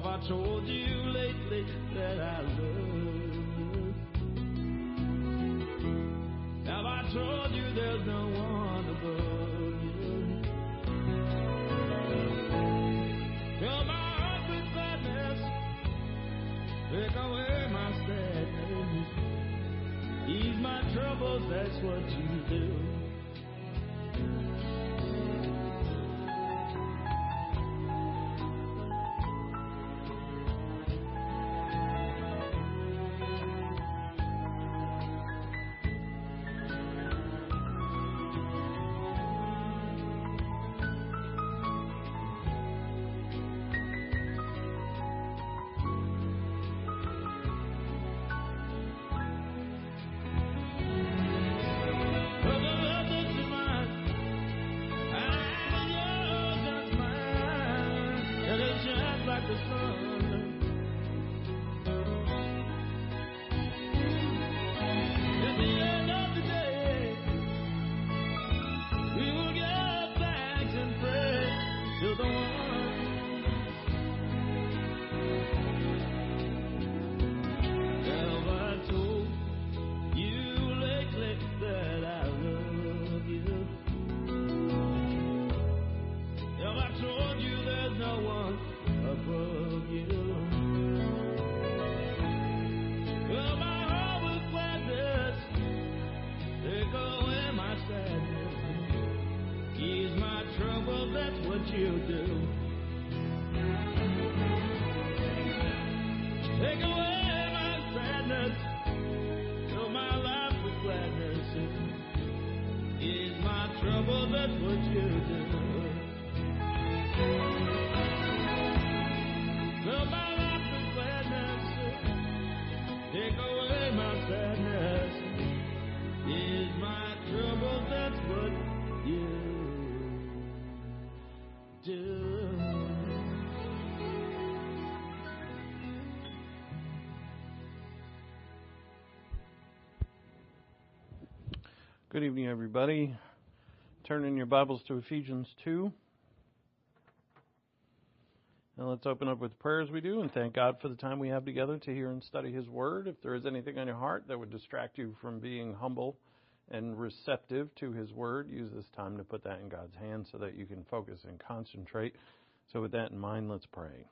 Have I told you lately that I love you? Have I told you there's no one above you? Fill my heart with gladness, take away my sadness, ease my troubles, that's what you do. Good evening, everybody. Turn in your Bibles to Ephesians 2. And let's open up with prayer as we do and thank God for the time we have together to hear and study His Word. If there is anything on your heart that would distract you from being humble and receptive to His Word, use this time to put that in God's hands so that you can focus and concentrate. So with that in mind, let's pray.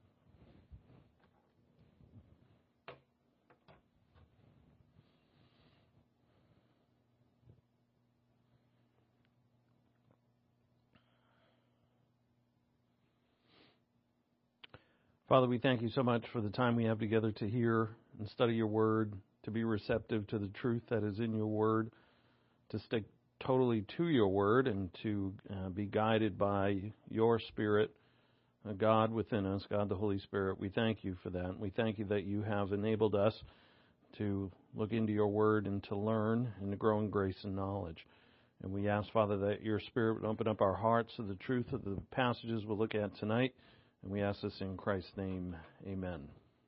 Father, we thank you so much for the time we have together to hear and study your word, to be receptive to the truth that is in your word, to stick totally to your word, and to be guided by your Spirit, God within us, God the Holy Spirit. We thank you for that. We thank you that you have enabled us to look into your word and to learn and to grow in grace and knowledge. And we ask, Father, that your Spirit would open up our hearts to the truth of the passages we'll look at tonight. And we ask this in Christ's name. Amen.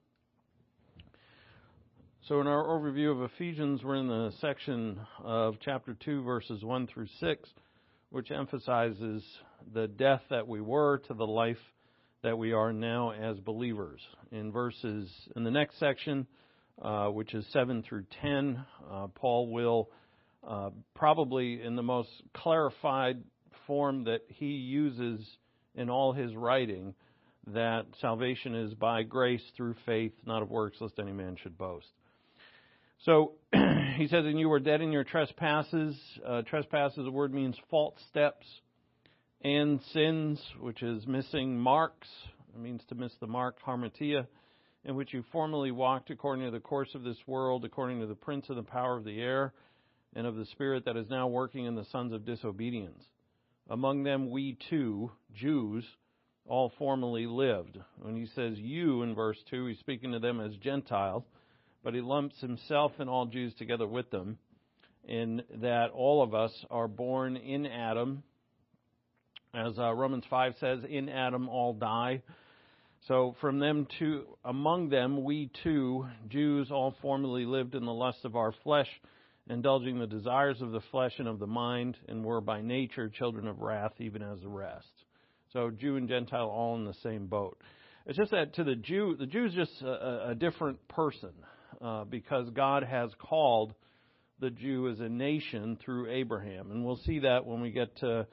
So in our overview of Ephesians, we're in the section of chapter 2, verses 1 through 6, which emphasizes the death that we were to the life that we are now as believers. In the next section, which is 7 through 10, Paul will probably in the most clarified form that he uses in all his writing, that salvation is by grace through faith, not of works, lest any man should boast. So he says, and you were dead in your trespasses. Trespasses, the word means false steps, and sins, which is missing marks. It means to miss the mark, harmatia, in which you formerly walked according to the course of this world, according to the prince of the power of the air, and of the spirit that is now working in the sons of disobedience. Among them we too, Jews, all formerly lived. When he says you in verse 2, he's speaking to them as Gentiles, but he lumps himself and all Jews together with them, in that all of us are born in Adam. As Romans 5 says, in Adam all die. So among them we too, Jews, all formerly lived in the lust of our flesh, indulging the desires of the flesh and of the mind, and were by nature children of wrath, even as the rest. So Jew and Gentile all in the same boat. It's just that to the Jew's just a different person because God has called the Jew as a nation through Abraham. And we'll see that when we get to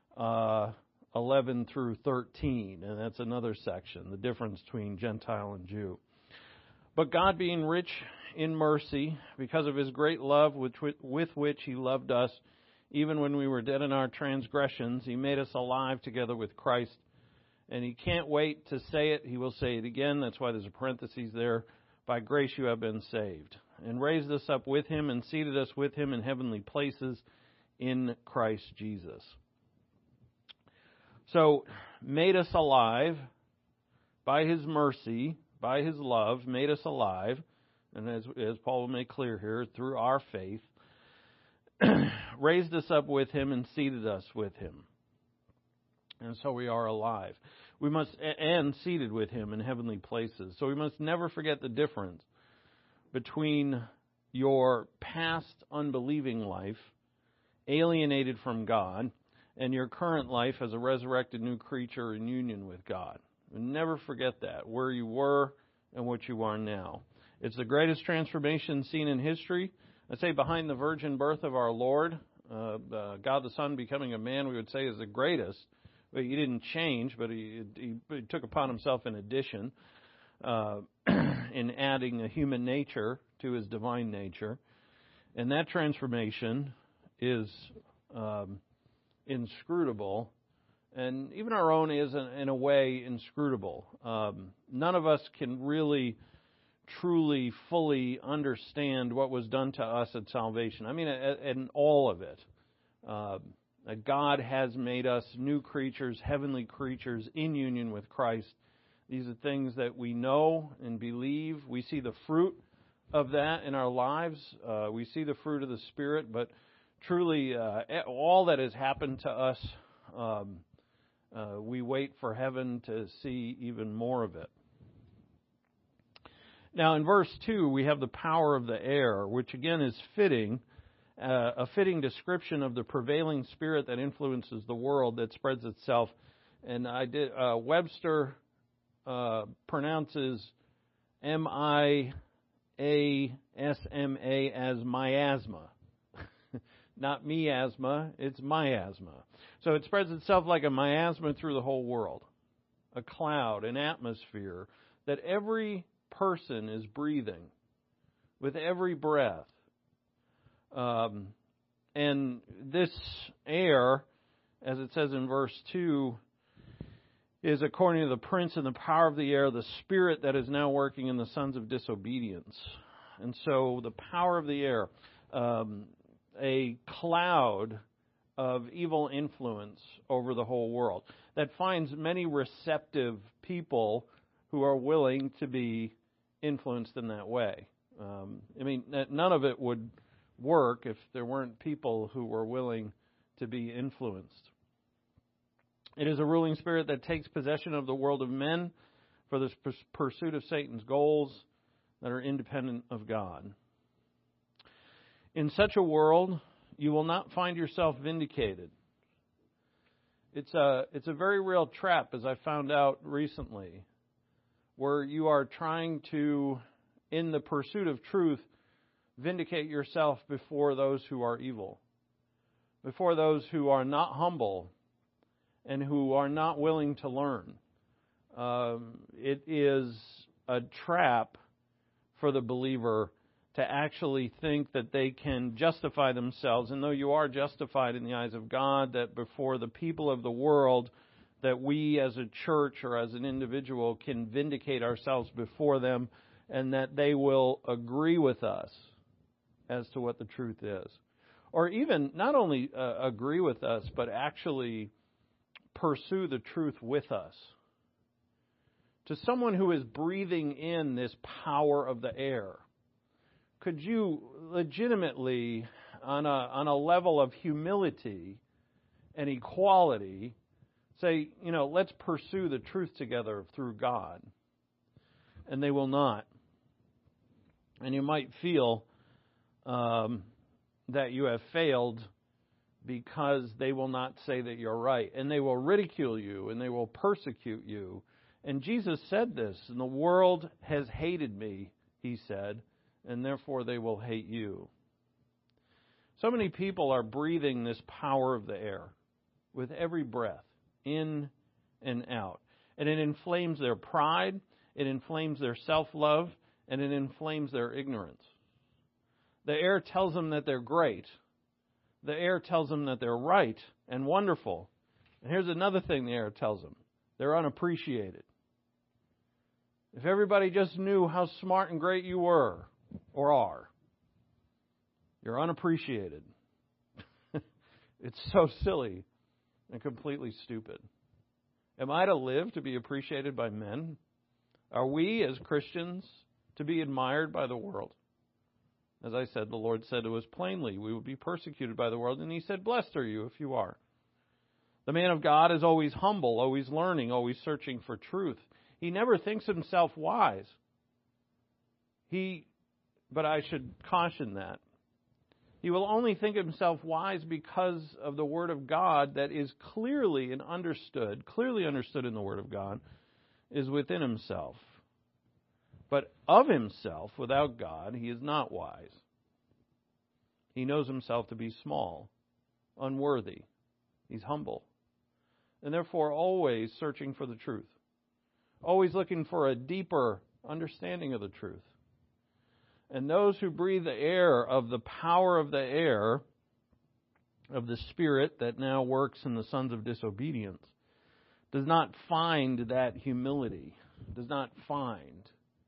11 through 13, and that's another section, the difference between Gentile and Jew. But God, being rich in mercy, because of His great love with which He loved us, even when we were dead in our transgressions, He made us alive together with Christ. And He can't wait to say it. He will say it again. That's why there's a parenthesis there. By grace you have been saved. And raised us up with Him and seated us with Him in heavenly places in Christ Jesus. So, made us alive by His mercy, by His love, made us alive. And as Paul will make clear here, through our faith, raised us up with Him and seated us with Him. And so we are alive. We must, and seated with Him in heavenly places. So we must never forget the difference between your past unbelieving life, alienated from God, and your current life as a resurrected new creature in union with God. And never forget that, where you were and what you are now. It's the greatest transformation seen in history. I say behind the virgin birth of our Lord, God the Son becoming a man, we would say is the greatest. But He didn't change, but he took upon Himself an addition in adding a human nature to His divine nature. And that transformation is inscrutable. And even our own is, in a way, inscrutable. None of us can really, truly, fully understand what was done to us at salvation. I mean, and all of it. God has made us new creatures, heavenly creatures, in union with Christ. These are things that we know and believe. We see the fruit of that in our lives. We see the fruit of the Spirit, but truly, all that has happened to us, we wait for heaven to see even more of it. Now, in verse 2, we have the power of the air, which again is fitting. A fitting description of the prevailing spirit that influences the world, that spreads itself. And Webster pronounces M-I-A-S-M-A as miasma. Not miasma, it's miasma. So it spreads itself like a miasma through the whole world. A cloud, an atmosphere that every person is breathing with every breath. And this air, as it says in verse 2, is according to the prince and the power of the air, the spirit that is now working in the sons of disobedience. And so the power of the air, a cloud of evil influence over the whole world that finds many receptive people who are willing to be influenced in that way. None of it would work if there weren't people who were willing to be influenced. It is a ruling spirit that takes possession of the world of men for the pursuit of Satan's goals that are independent of God. In such a world, you will not find yourself vindicated. It's a very real trap, as I found out recently, where you are trying to, in the pursuit of truth, vindicate yourself before those who are evil, before those who are not humble and who are not willing to learn. It is a trap for the believer to actually think that they can justify themselves, and though you are justified in the eyes of God, that before the people of the world, that we as a church or as an individual can vindicate ourselves before them, and that they will agree with us as to what the truth is. Or even not only agree with us, but actually pursue the truth with us. To someone who is breathing in this power of the air, could you legitimately, on a level of humility and equality, say, let's pursue the truth together through God? And they will not. And you might feel that you have failed because they will not say that you're right. And they will ridicule you, and they will persecute you, And Jesus said this, and the world has hated me, he said, and therefore they will hate you. So many people are breathing this power of the air with every breath, in and out. And it inflames their pride, it inflames their self-love, and it inflames their ignorance. The air tells them that they're great. The air tells them that they're right and wonderful. And here's another thing the air tells them. They're unappreciated. If everybody just knew how smart and great you were or are, you're unappreciated. It's so silly and completely stupid. Am I to live to be appreciated by men? Are we, as Christians, to be admired by the world? As I said, the Lord said to us plainly, we will be persecuted by the world. And he said, blessed are you if you are. The man of God is always humble, always learning, always searching for truth. He never thinks himself wise. But I should caution that. He will only think himself wise because of the Word of God that is clearly understood in the Word of God, is within himself. But of himself, without God, he is not wise. He knows himself to be small, unworthy. He's humble. And therefore always searching for the truth. Always looking for a deeper understanding of the truth. And those who breathe the air of the power of the air, of the Spirit that now works in the sons of disobedience, does not find that humility, does not find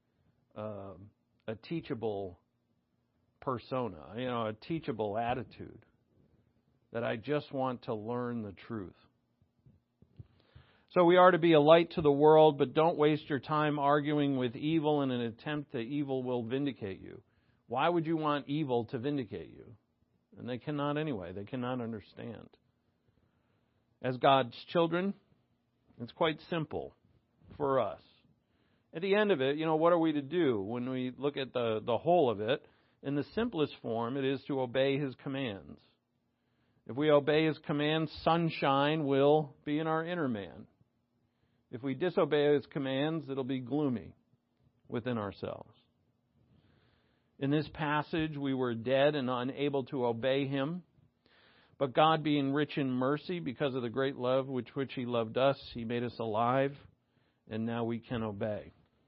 a teachable persona, a teachable attitude, that I just want to learn the truth. So we are to be a light to the world, but don't waste your time arguing with evil in an attempt that evil will vindicate you. Why would you want evil to vindicate you? And they cannot anyway. They cannot understand. As God's children, it's quite simple for us. At the end of it, what are we to do when we look at the whole of it? In the simplest form, it is to obey His commands. If we obey His commands, sunshine will be in our inner man. If we disobey His commands, it'll be gloomy within ourselves. In this passage, we were dead and unable to obey Him. But God, being rich in mercy, because of the great love with which He loved us, He made us alive, and now we can obey.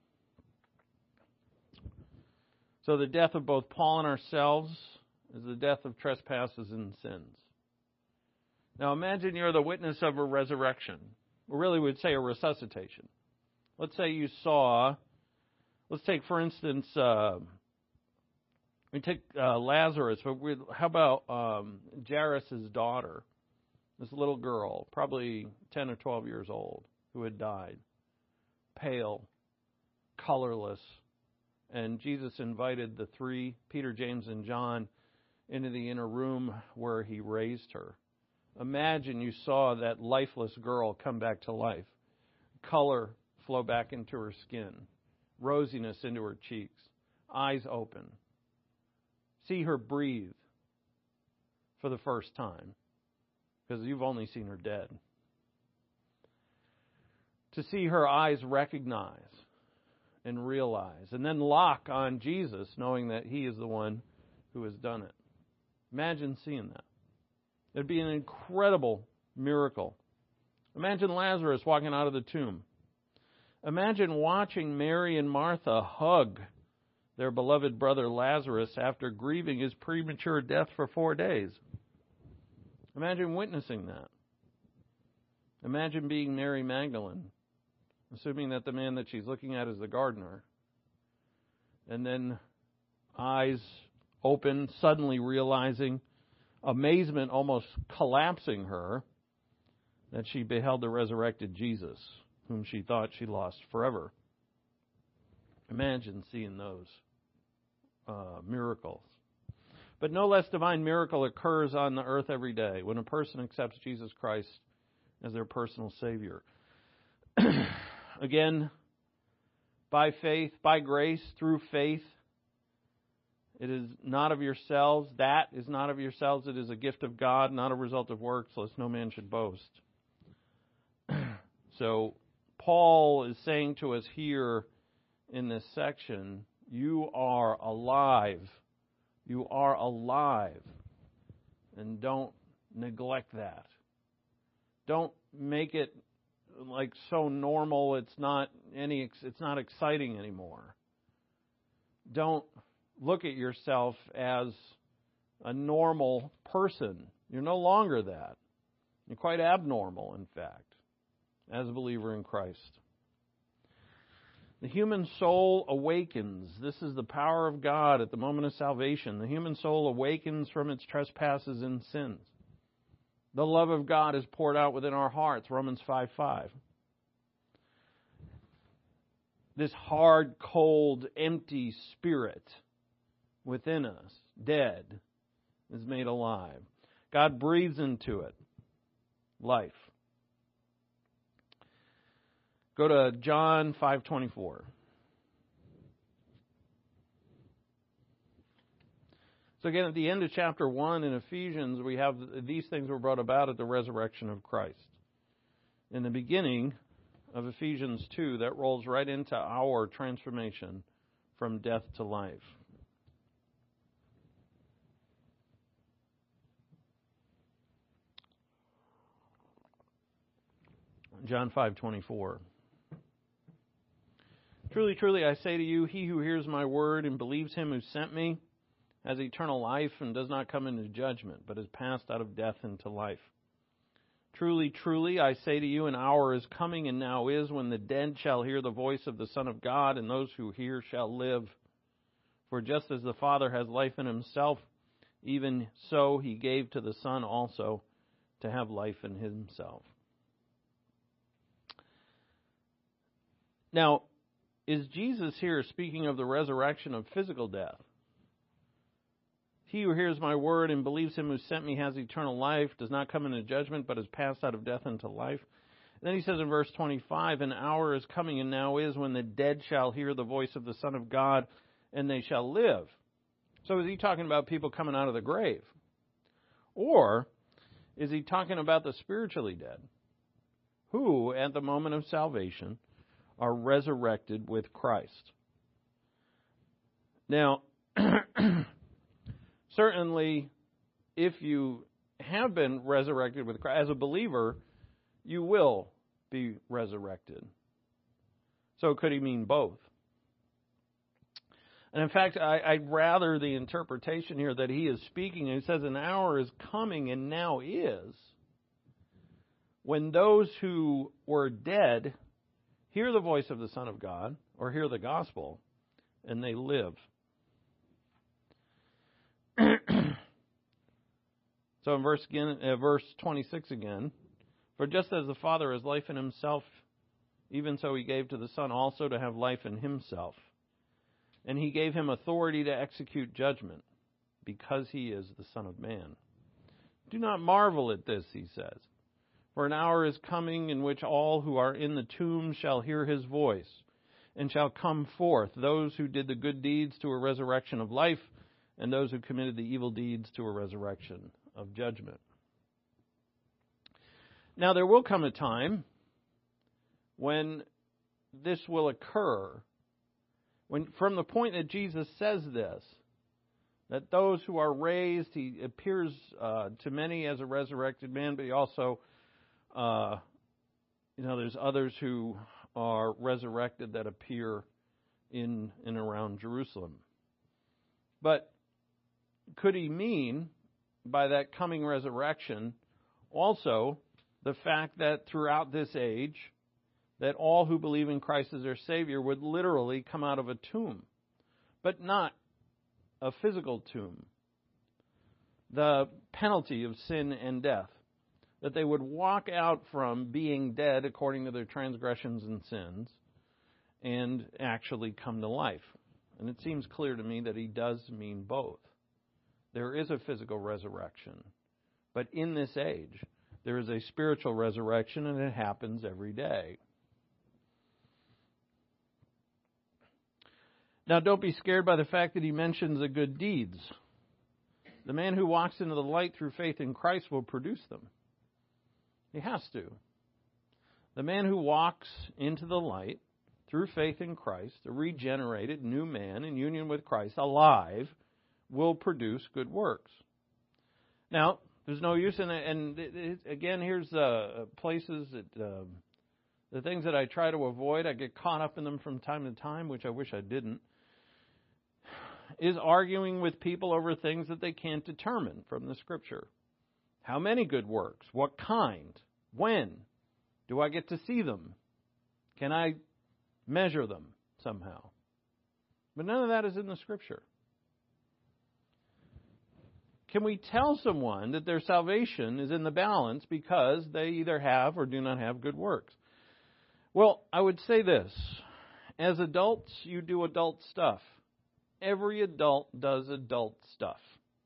So the death of both Paul and ourselves is the death of trespasses and sins. Now imagine you're the witness of a resurrection. Or really we'd say a resuscitation. Let's say you saw, let's take for instance, we take Lazarus, but how about Jairus' daughter, this little girl, probably 10 or 12 years old, who had died, pale, colorless, and Jesus invited the three, Peter, James, and John, into the inner room where He raised her. Imagine you saw that lifeless girl come back to life, color flow back into her skin, rosiness into her cheeks, eyes open. See her breathe for the first time, because you've only seen her dead. To see her eyes recognize and realize, and then lock on Jesus, knowing that He is the one who has done it. Imagine seeing that. It'd be an incredible miracle. Imagine Lazarus walking out of the tomb. Imagine watching Mary and Martha hug their beloved brother Lazarus after grieving his premature death for 4 days. Imagine witnessing that. Imagine being Mary Magdalene, assuming that the man that she's looking at is the gardener, and then eyes open, suddenly realizing, amazement almost collapsing her, that she beheld the resurrected Jesus, whom she thought she lost forever. Imagine seeing those miracles. But no less divine miracle occurs on the earth every day when a person accepts Jesus Christ as their personal Savior. Again, by faith, by grace, through faith. It is not of yourselves. That is not of yourselves. It is a gift of God, not a result of works, lest no man should boast. So Paul is saying to us here in this section, you are alive. You are alive. And don't neglect that. Don't make it like so normal it's not exciting anymore. Don't look at yourself as a normal person. You're no longer that. You're quite abnormal, in fact, as a believer in Christ. The human soul awakens. This is the power of God at the moment of salvation. The human soul awakens from its trespasses and sins. The love of God is poured out within our hearts, Romans 5:5. This hard, cold, empty spirit within us, dead, is made alive. God breathes into it life. Go to John 5:24. So again, at the end of chapter 1 in Ephesians, we have these things were brought about at the resurrection of Christ. In the beginning of Ephesians 2, that rolls right into our transformation from death to life. John 5:24. Truly, truly, I say to you, he who hears my word and believes him who sent me has eternal life and does not come into judgment, but is passed out of death into life. Truly, truly, I say to you, an hour is coming and now is when the dead shall hear the voice of the Son of God, and those who hear shall live. For just as the Father has life in himself, even so he gave to the Son also to have life in himself. Now, is Jesus here speaking of the resurrection of physical death? He who hears my word and believes him who sent me has eternal life, does not come into judgment, but is passed out of death into life. And then he says in verse 25, an hour is coming and now is when the dead shall hear the voice of the Son of God, and they shall live. So is he talking about people coming out of the grave? Or is he talking about the spiritually dead, who, at the moment of salvation, are resurrected with Christ? Now, certainly, if you have been resurrected with Christ, as a believer, you will be resurrected. So could he mean both? And in fact, I'd rather the interpretation here that he is speaking, and he says an hour is coming and now is, when those who were dead hear the voice of the Son of God, or hear the gospel, and they live. So in verse 26 again, for just as the Father has life in himself, even so he gave to the Son also to have life in himself. And he gave him authority to execute judgment, because he is the Son of Man. Do not marvel at this, he says. For an hour is coming in which all who are in the tomb shall hear his voice, and shall come forth, those who did the good deeds to a resurrection of life, and those who committed the evil deeds to a resurrection of judgment. Now there will come a time when this will occur, when from the point that Jesus says this, that those who are raised, he appears to many as a resurrected man, but he also, there's others who are resurrected that appear in and around Jerusalem. But could he mean by that coming resurrection also the fact that throughout this age that all who believe in Christ as their Savior would literally come out of a tomb, but not a physical tomb, the penalty of sin and death, that they would walk out from being dead according to their transgressions and sins and actually come to life? And it seems clear to me that he does mean both. There is a physical resurrection, but in this age, there is a spiritual resurrection, and it happens every day. Now, don't be scared by the fact that he mentions the good deeds. The man who walks into the light through faith in Christ will produce them. He has to. The man who walks into the light through faith in Christ, a regenerated new man in union with Christ, alive, will produce good works. Now, there's no use in it. And again, here's places that the things that I try to avoid, I get caught up in them from time to time, which I wish I didn't, is arguing with people over things that they can't determine from the Scripture. How many good works? What kind? When? Do I get to see them? Can I measure them somehow? But none of that is in the Scripture. Can we tell someone that their salvation is in the balance because they either have or do not have good works? Well, I would say this. As adults, you do adult stuff. Every adult does adult stuff.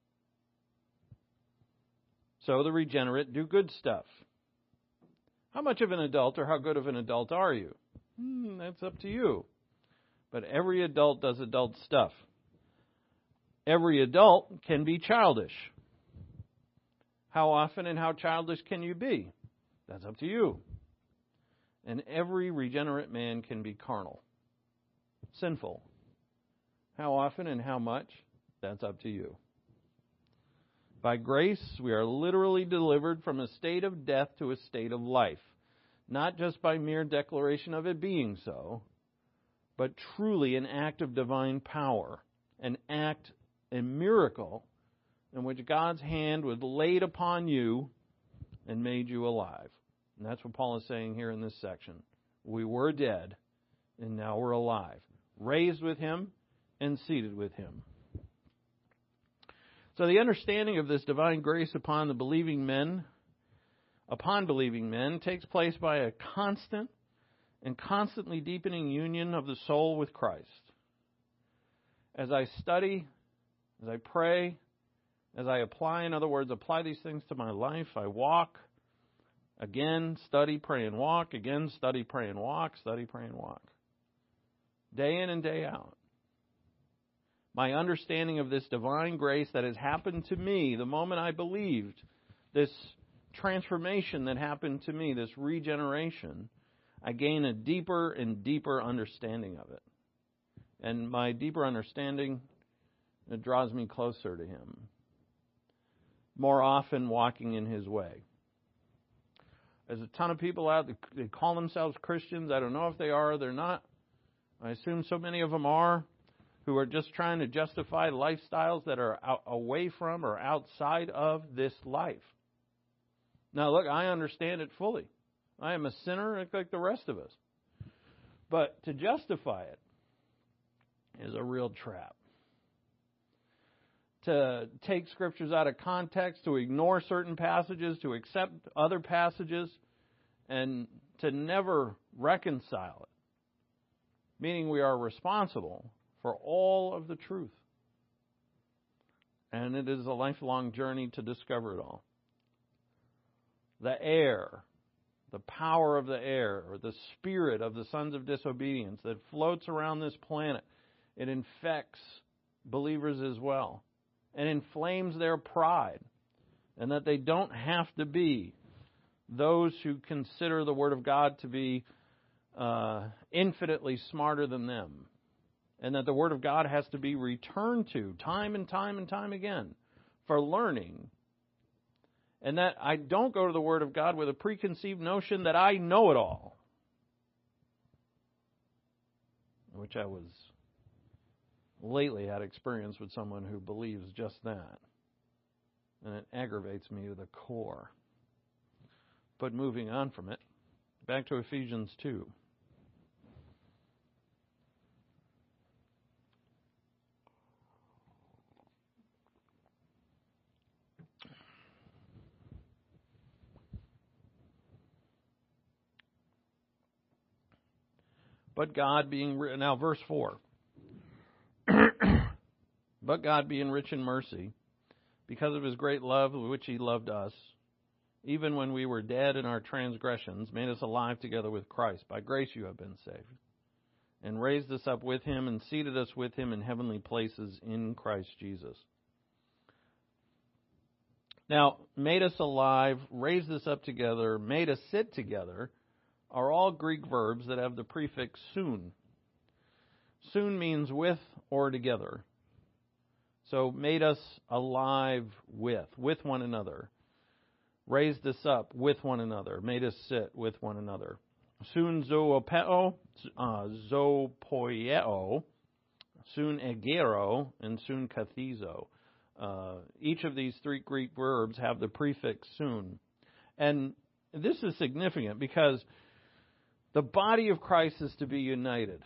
So the regenerate do good stuff. How much of an adult or how good of an adult are you? That's up to you. But every adult does adult stuff. Every adult can be childish. How often and how childish can you be? That's up to you. And every regenerate man can be carnal, sinful. How often and how much? That's up to you. By grace, we are literally delivered from a state of death to a state of life. Not just by mere declaration of it being so, but truly an act of divine power, an act, a miracle, in which God's hand was laid upon you and made you alive. And that's what Paul is saying here in this section. We were dead, and now we're alive, raised with Him and seated with Him. So the understanding of this divine grace upon believing men, takes place by a constant and constantly deepening union of the soul with Christ. As I study, as I pray, as I apply, in other words, apply these things to my life, I walk, again, study, pray, and walk, again, study, pray, and walk, study, pray, and walk. Day in and day out. My understanding of this divine grace that has happened to me the moment I believed, this transformation that happened to me, this regeneration, I gain a deeper and deeper understanding of it. And my deeper understanding, it draws me closer to Him. More often walking in His way. There's a ton of people out there, they call themselves Christians. I don't know if they are or they're not. I assume so many of them are, who are just trying to justify lifestyles that are away from or outside of this life. Now, look, I understand it fully. I am a sinner like the rest of us. But to justify it is a real trap. To take scriptures out of context, to ignore certain passages, to accept other passages, and to never reconcile it. Meaning we are responsible for all of the truth. And it is a lifelong journey to discover it all. The air, the power of the air, or the spirit of the sons of disobedience that floats around this planet, it infects believers as well. And inflames their pride. And that they don't have to be those who consider the Word of God to be infinitely smarter than them. And that the Word of God has to be returned to time and time and time again for learning. And that I don't go to the Word of God with a preconceived notion that I know it all. Which I was lately had experience with someone who believes just that. And it aggravates me to the core. But moving on from it, back to Ephesians 2. But God being, now verse 4. But God being rich in mercy, because of His great love with which He loved us, even when we were dead in our transgressions, made us alive together with Christ. By grace you have been saved. And raised us up with Him and seated us with Him in heavenly places in Christ Jesus. Now, made us alive, raised us up together, made us sit together. are all Greek verbs that have the prefix soon. Soon means with or together. So made us alive with one another. Raised us up with one another. Made us sit with one another. Soon zoopeo, zopoieo, soon egero, and soon kathizo. Each of these three Greek verbs have the prefix soon. And this is significant because the body of Christ is to be united.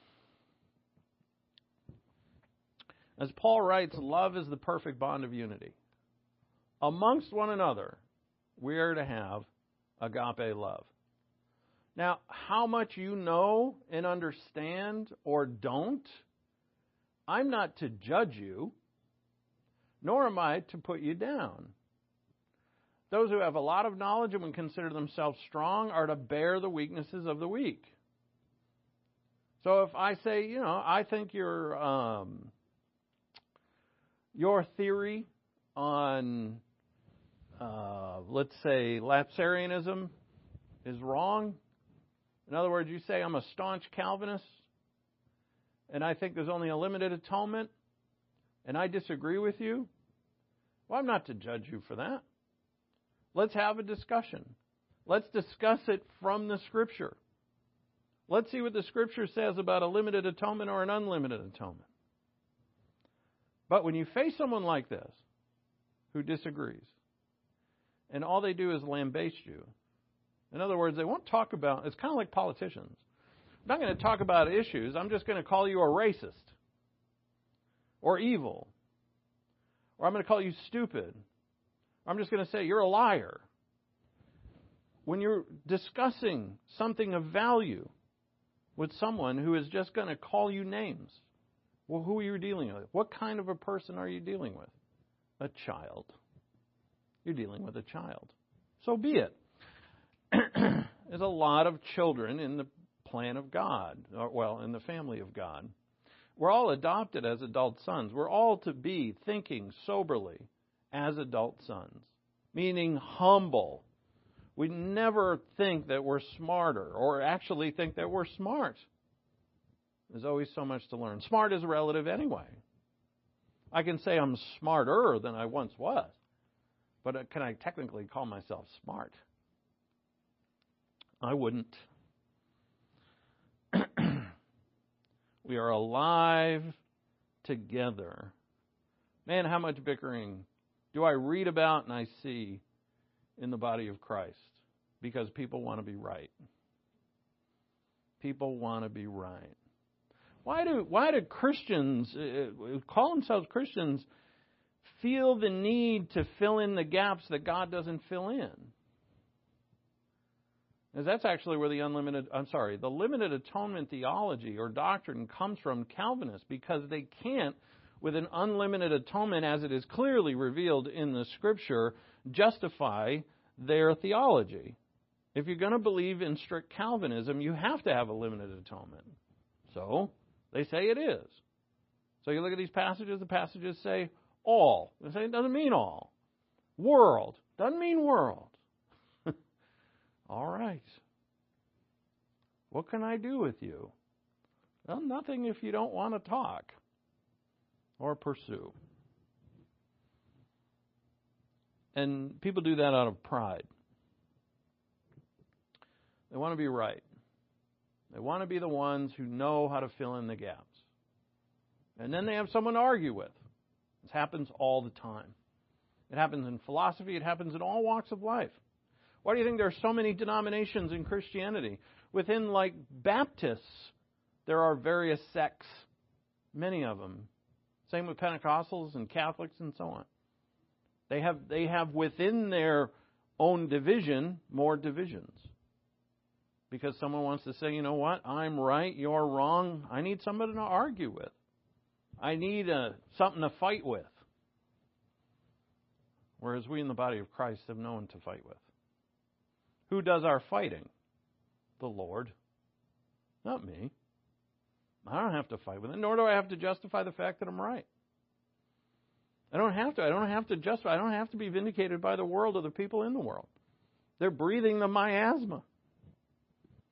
As Paul writes, love is the perfect bond of unity. Amongst one another, we are to have agape love. Now, how much you know and understand or don't, I'm not to judge you, nor am I to put you down. Those who have a lot of knowledge and would consider themselves strong are to bear the weaknesses of the weak. So if I say, I think your theory on, let's say, lapsarianism is wrong. In other words, you say I'm a staunch Calvinist, and I think there's only a limited atonement, and I disagree with you. Well, I'm not to judge you for that. Let's have a discussion. Let's discuss it from the Scripture. Let's see what the Scripture says about a limited atonement or an unlimited atonement. But when you face someone like this, who disagrees, and all they do is lambaste you, in other words, they won't talk about, it's kind of like politicians. I'm not going to talk about issues. I'm just going to call you a racist or evil, or I'm going to call you stupid. I'm just going to say you're a liar. When you're discussing something of value with someone who is just going to call you names, well, who are you dealing with? What kind of a person are you dealing with? A child. You're dealing with a child. So be it. There's a lot of children in the plan of God, in the family of God. We're all adopted as adult sons. We're all to be thinking soberly as adult sons, meaning humble. We never think that we're smarter or actually think that we're smart. There's always so much to learn. Smart is relative anyway. I can say I'm smarter than I once was, but can I technically call myself smart? I wouldn't. We are alive together. Man, how much bickering do I read about and I see in the body of Christ? Because people want to be right. People want to be right. Why do Christians who call themselves Christians feel the need to fill in the gaps that God doesn't fill in? Because that's actually where the limited atonement theology or doctrine comes from Calvinists, because they can't, with an unlimited atonement as it is clearly revealed in the Scripture, justify their theology. If you're going to believe in strict Calvinism, you have to have a limited atonement. So they say it is. So you look at these passages, the passages say all. They say it doesn't mean all. World doesn't mean world. All right. What can I do with you? Well, nothing if you don't want to talk or pursue. And people do that out of pride. They want to be right. They want to be the ones who know how to fill in the gaps. And then they have someone to argue with. This happens all the time. It happens in philosophy. It happens in all walks of life. Why do you think there are so many denominations in Christianity? Within, like, Baptists, there are various sects, many of them. Same with Pentecostals and Catholics and so on. They have within their own division more divisions. Because someone wants to say, you know what, I'm right, you're wrong. I need somebody to argue with. I need something to fight with. Whereas we in the body of Christ have no one to fight with. Who does our fighting? The Lord. Not me. I don't have to fight with it, nor do I have to justify the fact that I'm right. I don't have to. I don't have to justify. I don't have to be vindicated by the world or the people in the world. They're breathing the miasma.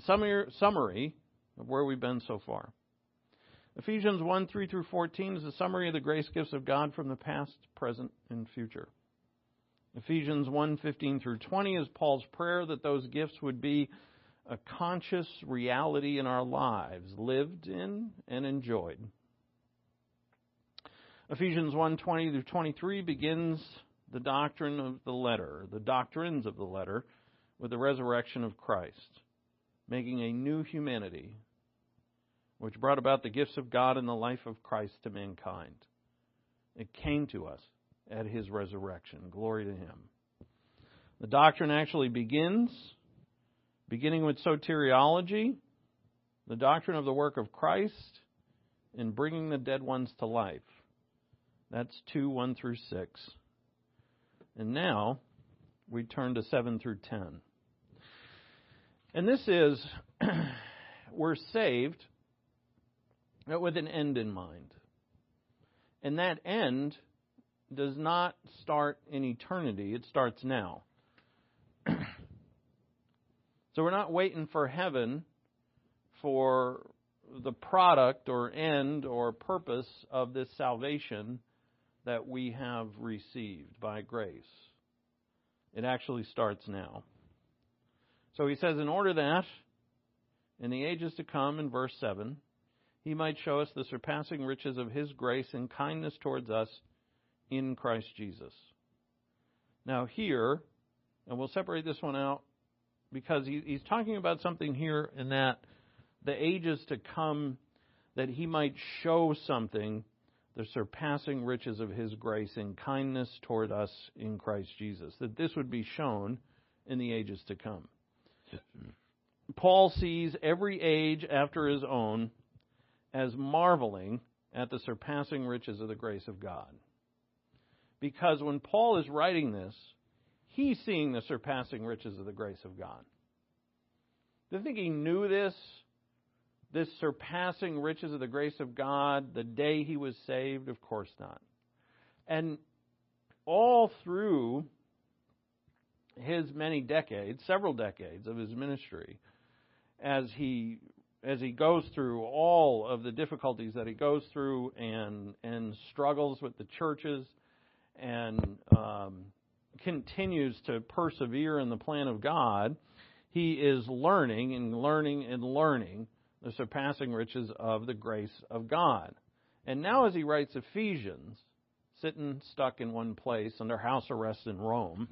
summary of where we've been so far. Ephesians 1:3-14 is a summary of the grace gifts of God from the past, present, and future. Ephesians 1:15-20 is Paul's prayer that those gifts would be a conscious reality in our lives, lived in and enjoyed. Ephesians 1:20-23 begins the doctrine of the letter, the doctrines of the letter, with the resurrection of Christ, making a new humanity, which brought about the gifts of God in the life of Christ to mankind. It came to us at His resurrection. Glory to Him. The doctrine actually beginning with soteriology, the doctrine of the work of Christ in bringing the dead ones to life. That's 2:1-6. And now we turn to 7-10. And this is, we're saved with an end in mind. And that end does not start in eternity. It starts now. So we're not waiting for heaven for the product or end or purpose of this salvation that we have received by grace. It actually starts now. So he says, in order that, in the ages to come, in verse 7, He might show us the surpassing riches of His grace and kindness towards us in Christ Jesus. Now here, and we'll separate this one out because he's talking about something here in that the ages to come, that He might show something, the surpassing riches of His grace and kindness toward us in Christ Jesus. That this would be shown in the ages to come. Paul sees every age after his own as marveling at the surpassing riches of the grace of God. Because when Paul is writing this, he's seeing the surpassing riches of the grace of God. Do you think he knew this surpassing riches of the grace of God the day he was saved? Of course not. And all through his many decades, several decades of his ministry, as he goes through all of the difficulties that he goes through and struggles with the churches and continues to persevere in the plan of God, he is learning the surpassing riches of the grace of God. And now as he writes Ephesians, sitting stuck in one place under house arrest in Rome,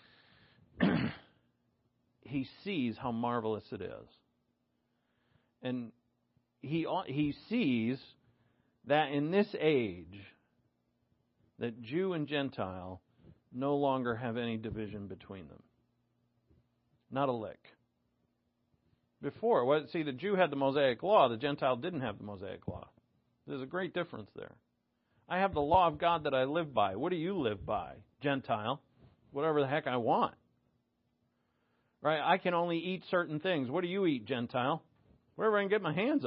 he sees how marvelous it is. And he sees that in this age, that Jew and Gentile no longer have any division between them. Not a lick. Before, the Jew had the Mosaic law, the Gentile didn't have the Mosaic law. There's a great difference there. I have the law of God that I live by. What do you live by, Gentile? Whatever the heck I want. Right? I can only eat certain things. What do you eat, Gentile? Whatever I can get my hands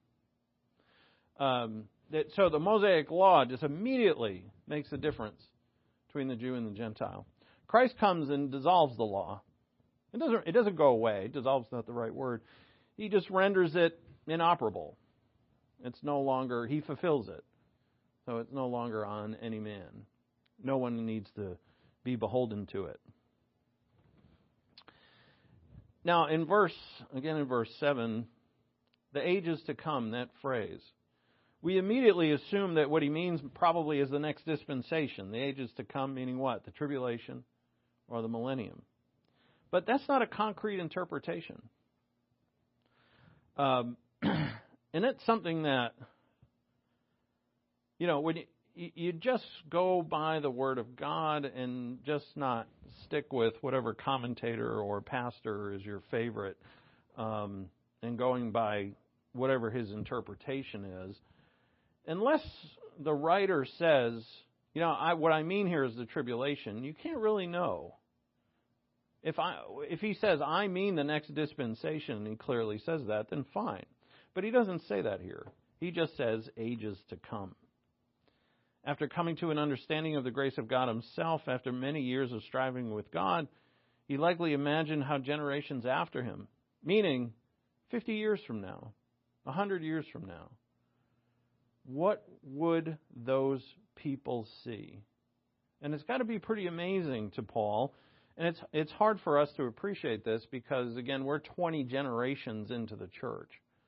on. So the Mosaic law just immediately makes a difference between the Jew and the Gentile. Christ comes and dissolves the law. It doesn't go away. Dissolves not the right word. He just renders it inoperable. It's no longer, he fulfills it. So it's no longer on any man. No one needs to be beholden to it. Now, in verse 7, the ages to come, that phrase, we immediately assume that what he means probably is the next dispensation. The ages to come meaning what? The tribulation or the millennium. But that's not a concrete interpretation. And it's something that, when you just go by the Word of God and just not stick with whatever commentator or pastor is your favorite, and going by whatever his interpretation is, unless the writer says, what I mean here is the tribulation, you can't really know. If he says, I mean the next dispensation, and he clearly says that, then fine. But he doesn't say that here. He just says ages to come. After coming to an understanding of the grace of God himself, after many years of striving with God, he likely imagined how generations after him, meaning 50 years from now, 100 years from now, what would those people see? And it's got to be pretty amazing to Paul. And it's hard for us to appreciate this because, again, we're 20 generations into the church.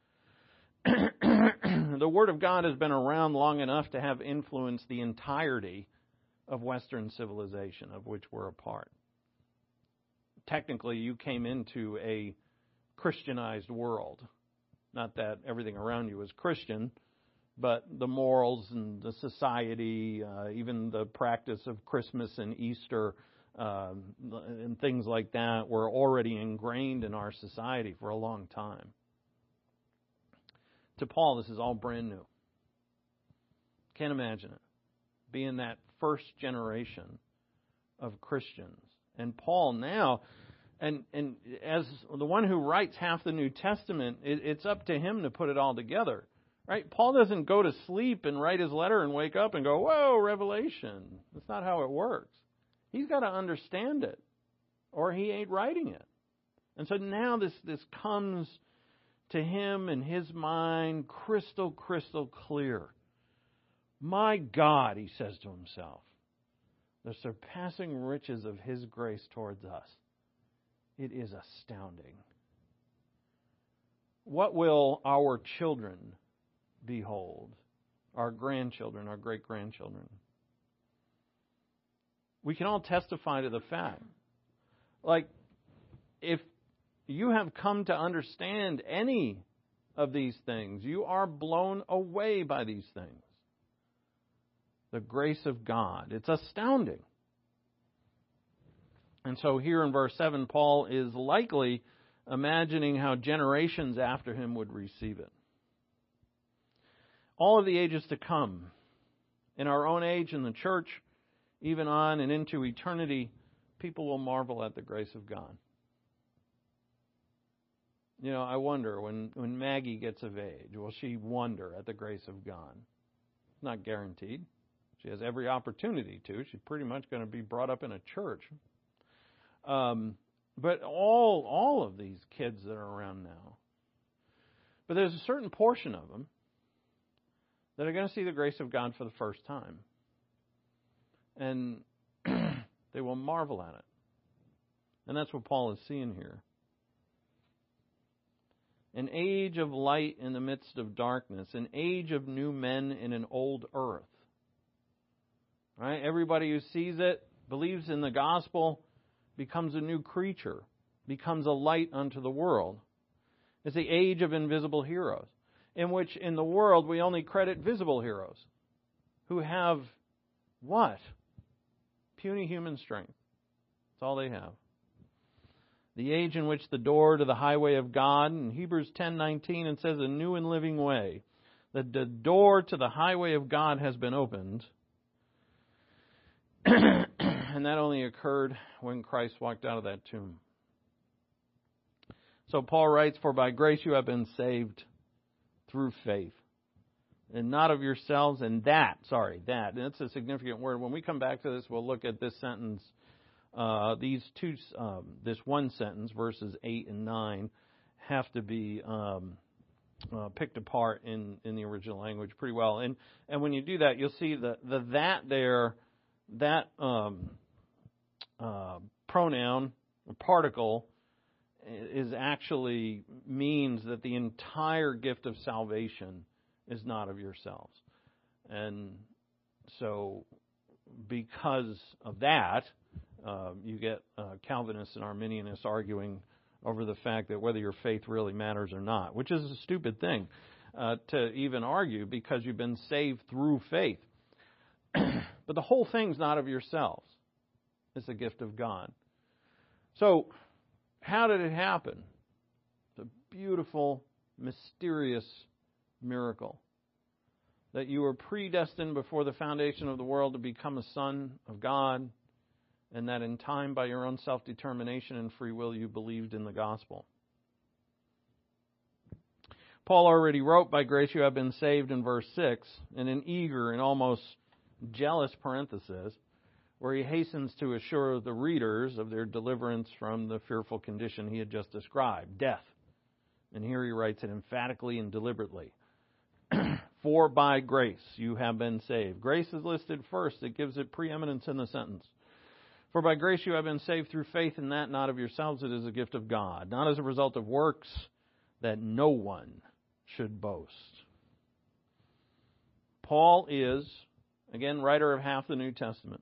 The Word of God has been around long enough to have influenced the entirety of Western civilization, of which we're a part. Technically, you came into a Christianized world. Not that everything around you is Christian, but the morals and the society, even the practice of Christmas and Easter, and things like that were already ingrained in our society for a long time. To Paul, this is all brand new. Can't imagine it. Being that first generation of Christians. And Paul now, and as the one who writes half the New Testament, it's up to him to put it all together. Right? Paul doesn't go to sleep and write his letter and wake up and go, whoa, revelation. That's not how it works. He's got to understand it, or he ain't writing it. And so now this comes to him in his mind crystal clear. My God, he says to himself, the surpassing riches of His grace towards us. It is astounding. What will our children behold? Our grandchildren, our great-grandchildren. We can all testify to the fact. Like, if you have come to understand any of these things, you are blown away by these things. The grace of God. It's astounding. And so here in verse 7, Paul is likely imagining how generations after him would receive it. All of the ages to come, in our own age, in the church, even on and into eternity, people will marvel at the grace of God. You know, I wonder, when Maggie gets of age, will she wonder at the grace of God? It's not guaranteed. She has every opportunity to. She's pretty much going to be brought up in a church. But all of these kids that are around now. But there's a certain portion of them that are going to see the grace of God for the first time. And they will marvel at it. And that's what Paul is seeing here. An age of light in the midst of darkness. An age of new men in an old earth. Right? Everybody who sees it, believes in the gospel, becomes a new creature, becomes a light unto the world. It's the age of invisible heroes, in which in the world we only credit visible heroes who have what? Puny human strength. That's all they have. The age in which the door to the highway of God, in Hebrews 10:19, it says a new and living way, that the door to the highway of God has been opened. And that only occurred when Christ walked out of that tomb. So Paul writes, for by grace you have been saved through faith, and not of yourselves, and that, and it's a significant word. When we come back to this, we'll look at this sentence, this one sentence, verses 8 and 9, have to be picked apart in the original language pretty well. And when you do that, you'll see the that there, that pronoun or particle is actually means that the entire gift of salvation is not of yourselves. And so because of that, you get Calvinists and Arminianists arguing over the fact that whether your faith really matters or not, which is a stupid thing to even argue, because you've been saved through faith. But the whole thing's not of yourselves. It's a gift of God. So, how did it happen? It's a beautiful, mysterious miracle. That you were predestined before the foundation of the world to become a son of God, and that in time, by your own self-determination and free will, you believed in the gospel. Paul already wrote, by grace you have been saved, in verse 6, in an eager and almost jealous parenthesis, where he hastens to assure the readers of their deliverance from the fearful condition he had just described, death And here he writes it emphatically and deliberately. For by grace you have been saved. Grace is listed first. It gives it preeminence in the sentence. For by grace you have been saved through faith, and that not of yourselves. It is a gift of God, not as a result of works, that no one should boast. Paul is, again, writer of half the New Testament,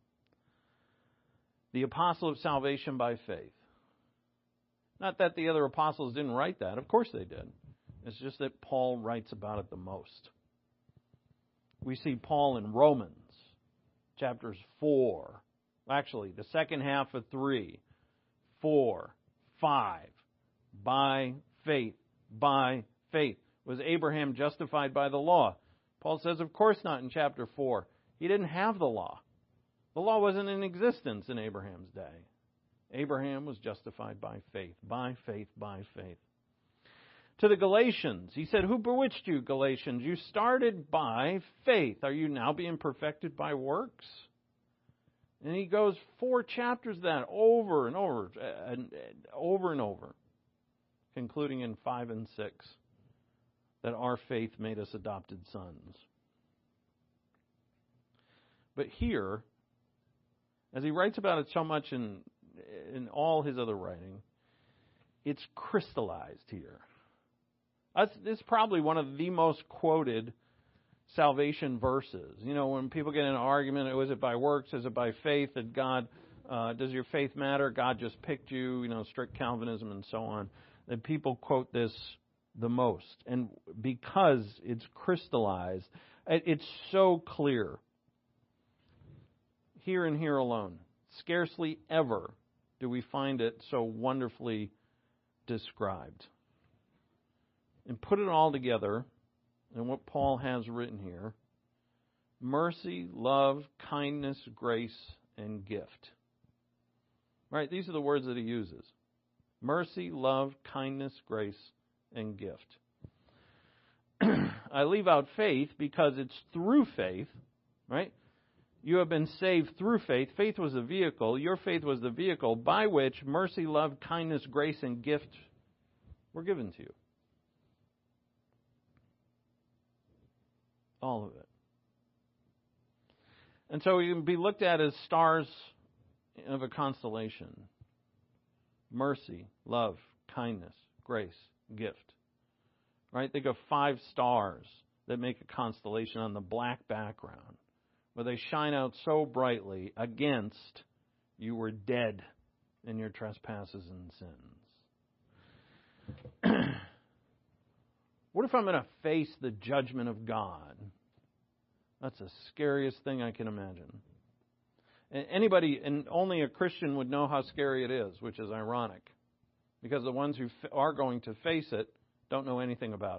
the apostle of salvation by faith. Not that the other apostles didn't write that. Of course they did. It's just that Paul writes about it the most. We see Paul in Romans, chapters 4. Actually, the second half of 3, 4, 5. By faith. By faith. Was Abraham justified by the law? Paul says, of course not in chapter 4. He didn't have the law. The law wasn't in existence in Abraham's day. Abraham was justified by faith. By faith, by faith. To the Galatians, he said, who bewitched you, Galatians? You started by faith. Are you now being perfected by works? And he goes 4 chapters of that over and over and over and over, concluding in 5 and 6 that our faith made us adopted sons. But here, as he writes about it so much in all his other writing, it's crystallized here. This is probably one of the most quoted salvation verses. You know, when people get in an argument, is it by works, is it by faith, that God, does your faith matter? God just picked you, strict Calvinism and so on. That people quote this the most. And because it's crystallized, it's so clear. Here and here alone. Scarcely ever do we find it so wonderfully described. And put it all together in what Paul has written here. Mercy, love, kindness, grace, and gift. Right? These are the words that he uses. Mercy, love, kindness, grace, and gift. I leave out faith because it's through faith, right? You have been saved through faith. Faith was the vehicle. Your faith was the vehicle by which mercy, love, kindness, grace, and gift were given to you. All of it. And so we can be looked at as stars of a constellation. Mercy, love, kindness, grace, gift. Right? Think of 5 stars that make a constellation on the black background, where they shine out so brightly against you were dead in your trespasses and sins. What if I'm going to face the judgment of God? That's the scariest thing I can imagine. Anybody, and only a Christian would know how scary it is, which is ironic. Because the ones who are going to face it don't know anything about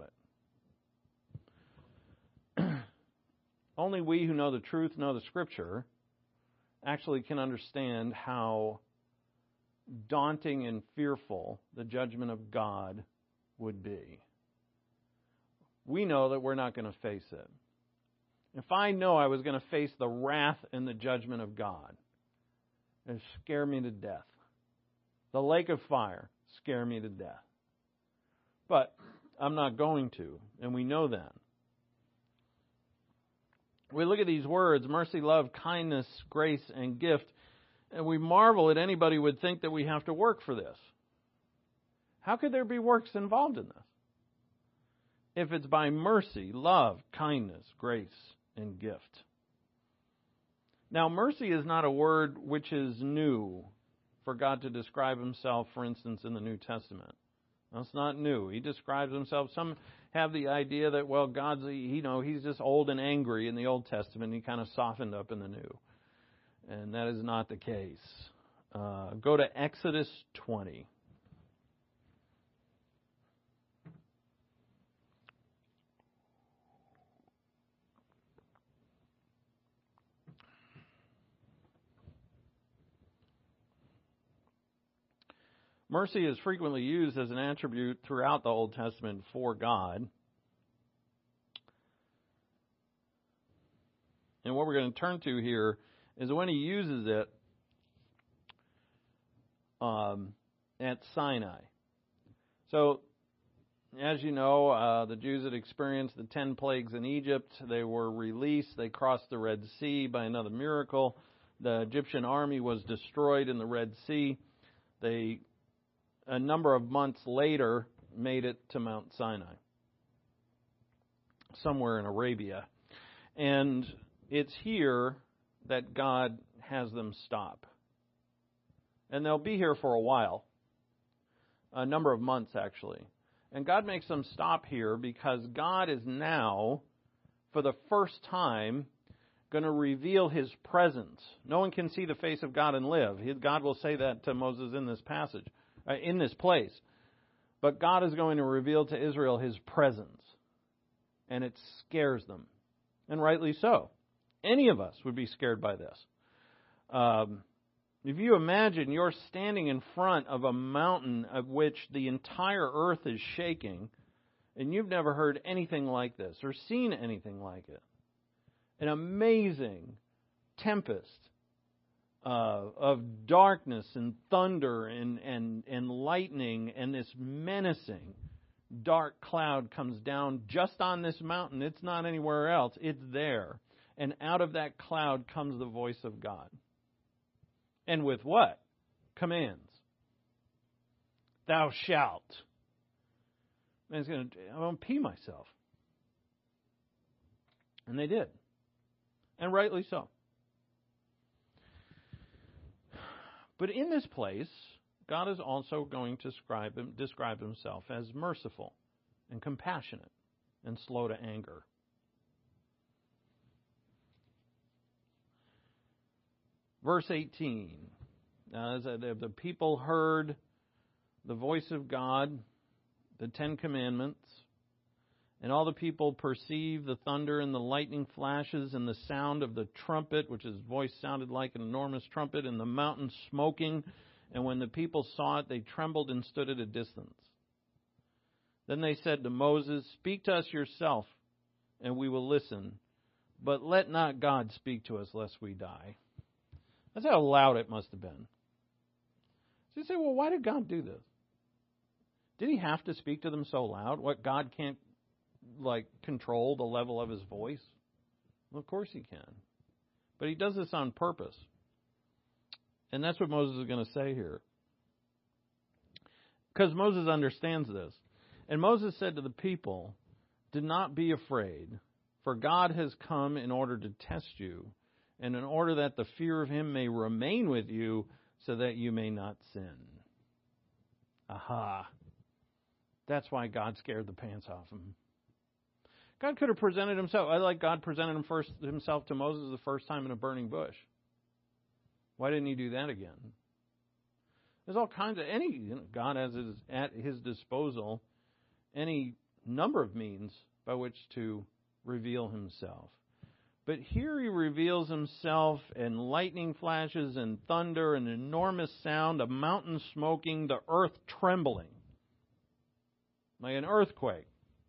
it. Only we who know the truth, know the Scripture, actually can understand how daunting and fearful the judgment of God would be. We know that we're not going to face it. If I know I was going to face the wrath and the judgment of God, it would scare me to death. The lake of fire scare me to death. But I'm not going to, and we know that. We look at these words, mercy, love, kindness, grace, and gift, and we marvel that anybody would think that we have to work for this. How could there be works involved in this? If it's by mercy, love, kindness, grace, and gift. Now, mercy is not a word which is new for God to describe himself, for instance, in the New Testament. That's not new. He describes himself. Some have the idea that, well, God's, he's just old and angry in the Old Testament. He kind of softened up in the New. And that is not the case. Go to Exodus 20. Mercy is frequently used as an attribute throughout the Old Testament for God. And what we're going to turn to here is when he uses it at Sinai. So As you know, the Jews had experienced the 10 plagues in Egypt. They were released. They crossed the Red Sea by another miracle. The Egyptian army was destroyed in the Red Sea. They, a number of months later, made it to Mount Sinai, somewhere in Arabia. And it's here that God has them stop. And they'll be here for a while, a number of months actually. And God makes them stop here because God is now, for the first time, going to reveal His presence. No one can see the face of God and live. God will say that to Moses in this passage, in this place. But God is going to reveal to Israel His presence. And it scares them. And rightly so. Any of us would be scared by this. If you imagine you're standing in front of a mountain of which the entire earth is shaking, and you've never heard anything like this or seen anything like it. An amazing tempest of darkness and thunder and lightning, and this menacing dark cloud comes down just on this mountain. It's not anywhere else. It's there. And out of that cloud comes the voice of God. And with what? Commands. Thou shalt. I'm going to pee myself. And they did. And rightly so. But in this place, God is also going to describe Himself as merciful and compassionate and slow to anger. Verse 18. Now, as the people heard the voice of God, the 10 Commandments, and all the people perceived the thunder and the lightning flashes and the sound of the trumpet, which His voice sounded like an enormous trumpet, and the mountain smoking. And when the people saw it, they trembled and stood at a distance. Then they said to Moses, "Speak to us yourself, and we will listen. But let not God speak to us, lest we die." That's how loud it must have been. So you say, well, why did God do this? Did He have to speak to them so loud? What, God can't, control the level of His voice? Well, of course He can. But He does this on purpose. And that's what Moses is going to say here. Because Moses understands this. And Moses said to the people, "Do not be afraid, for God has come in order to test you, and in order that the fear of Him may remain with you, so that you may not sin." Aha. That's why God scared the pants off Him. God could have presented Himself. I like God presented Himself to Moses the first time in a burning bush. Why didn't He do that again? There's all kinds of... God has at His disposal any number of means by which to reveal Himself. But here He reveals Himself in lightning flashes and thunder, an enormous sound, a mountain smoking, the earth trembling. Like an earthquake.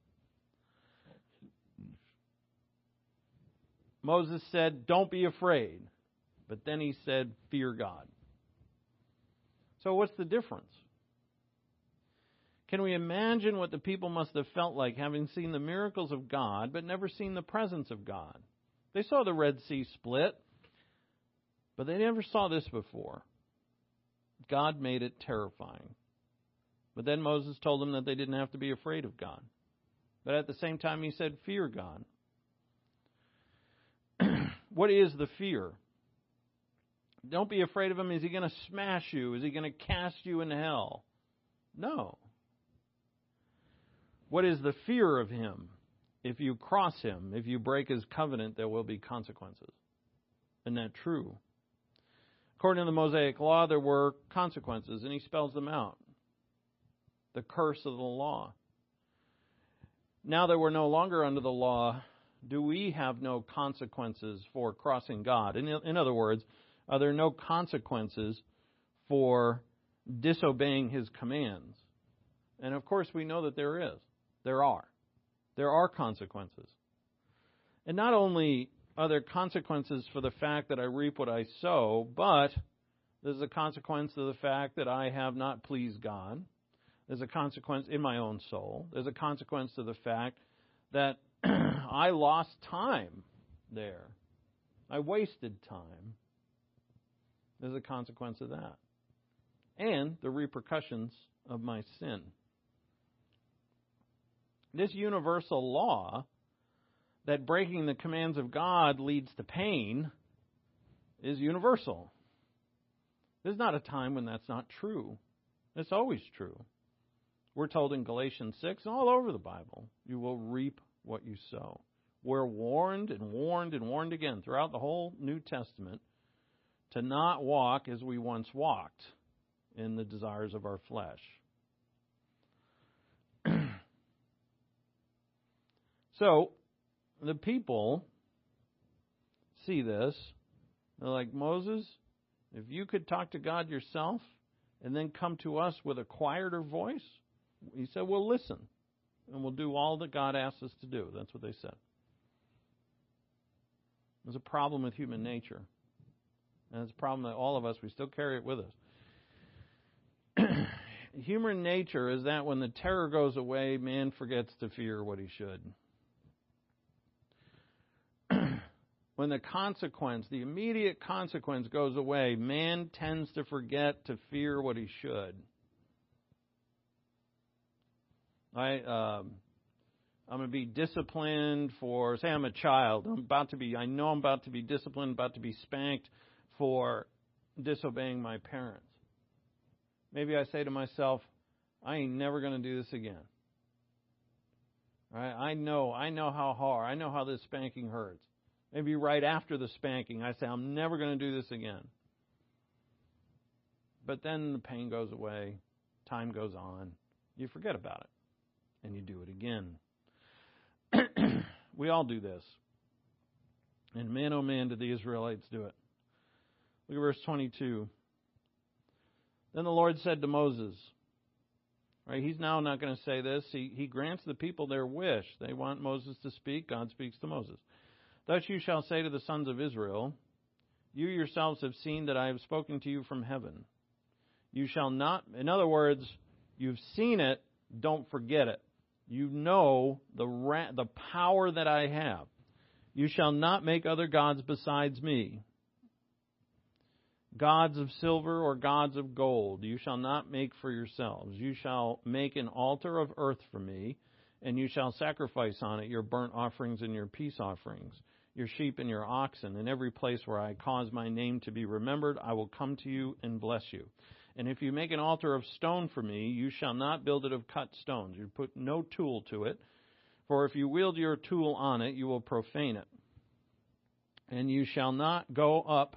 Moses said, "Don't be afraid." But then he said, "Fear God." So what's the difference? Can we imagine what the people must have felt like having seen the miracles of God, but never seen the presence of God? They saw the Red Sea split, but they never saw this before. God made it terrifying. But then Moses told them that they didn't have to be afraid of God. But at the same time, He said, "Fear God." What is the fear? Don't be afraid of Him. Is He going to smash you? Is He going to cast you into hell? No. What is the fear of Him? If you cross Him, if you break His covenant, there will be consequences. Isn't that true? According to the Mosaic Law, there were consequences, and He spells them out. The curse of the law. Now that we're no longer under the law, do we have no consequences for crossing God? In other words, are there no consequences for disobeying His commands? And of course we know that there is. There are. There are consequences. And not only are there consequences for the fact that I reap what I sow, but there's a consequence of the fact that I have not pleased God. There's a consequence in my own soul. There's a consequence to the fact that I lost time there. I wasted time. There's a consequence of that. And the repercussions of my sin. This universal law that breaking the commands of God leads to pain is universal. There's not a time when that's not true. It's always true. We're told in Galatians 6, and all over the Bible, you will reap what you sow. We're warned and warned and warned again throughout the whole New Testament to not walk as we once walked in the desires of our flesh. So, the people see this. They're like, Moses, if you could talk to God yourself and then come to us with a quieter voice, he said, we'll listen and we'll do all that God asks us to do. That's what they said. There's a problem with human nature. And it's a problem that all of us, we still carry it with us. Human nature is that when the terror goes away, man forgets to fear what he should. When the consequence, the immediate consequence goes away, man tends to forget to fear what he should. I'm going to be disciplined for, say I'm a child. I know I'm about to be disciplined, about to be spanked for disobeying my parents. Maybe I say to myself, I ain't never going to do this again. Right? I know how hard. I know how this spanking hurts. Maybe right after the spanking, I say, I'm never going to do this again. But then the pain goes away, time goes on, you forget about it, and you do it again. We all do this. And man, oh man, did the Israelites do it. Look at verse 22. Then the Lord said to Moses, right, he's now not going to say this. He grants the people their wish. They want Moses to speak. God speaks to Moses. Thus you shall say to the sons of Israel, you yourselves have seen that I have spoken to you from heaven. You shall not, in other words, you've seen it, don't forget it. You know the power that I have. You shall not make other gods besides me. Gods of silver or gods of gold you shall not make for yourselves. You shall make an altar of earth for me, and you shall sacrifice on it your burnt offerings and your peace offerings, your sheep and your oxen. In every place where I cause my name to be remembered, I will come to you and bless you. And if you make an altar of stone for me, you shall not build it of cut stones. You put no tool to it, for if you wield your tool on it, you will profane it. And you shall not go up